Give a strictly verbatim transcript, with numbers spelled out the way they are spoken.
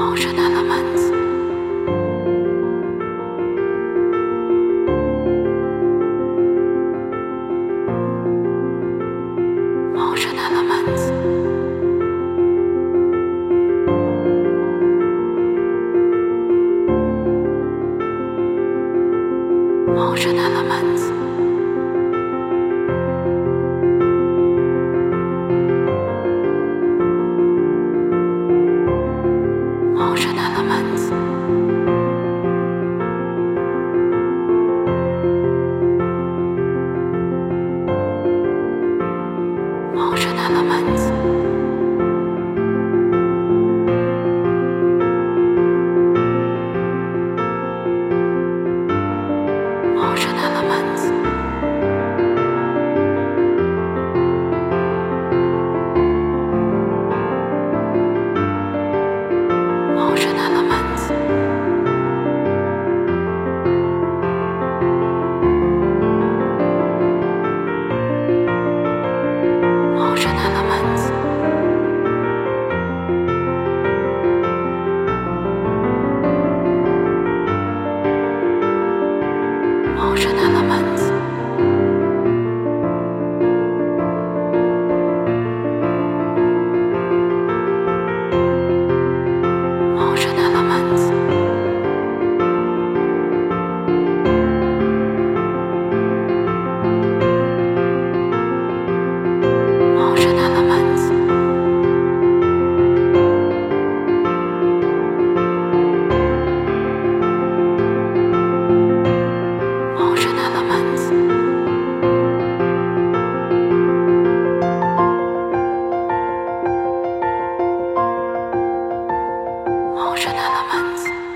Emotional elements. Emotional elements. Emotional elements. Emotional elements. Emotional elements. Emotional elements. Emotional elements. Emotional elements. Emotional elements. Emotional elements. Emotional elements. Emotional elements. Emotional elements.